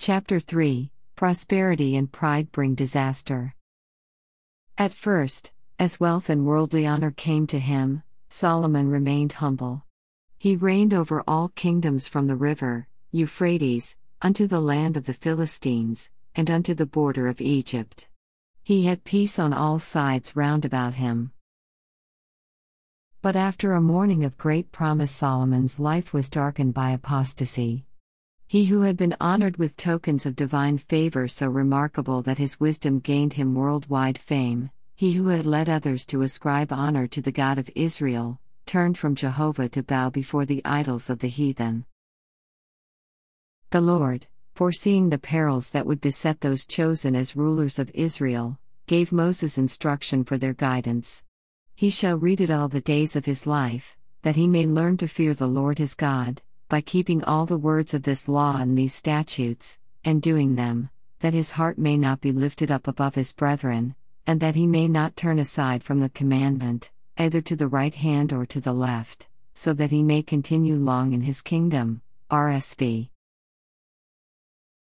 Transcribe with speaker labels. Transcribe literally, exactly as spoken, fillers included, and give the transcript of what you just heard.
Speaker 1: Chapter three Prosperity and Pride Bring Disaster. At first, as wealth and worldly honor came to him, Solomon remained humble. He reigned over all kingdoms from the river Euphrates unto the land of the Philistines, and unto the border of Egypt. He had peace on all sides round about him. But after a morning of great promise, Solomon's life was darkened by apostasy. He who had been honored with tokens of divine favor so remarkable that his wisdom gained him worldwide fame, he who had led others to ascribe honor to the God of Israel, turned from Jehovah to bow before the idols of the heathen. The Lord, foreseeing the perils that would beset those chosen as rulers of Israel, gave Moses instruction for their guidance. He shall read it all the days of his life, that he may learn to fear the Lord his God, by keeping all the words of this law and these statutes, and doing them, that his heart may not be lifted up above his brethren, and that he may not turn aside from the commandment, either to the right hand or to the left, so that he may continue long in his kingdom. R S V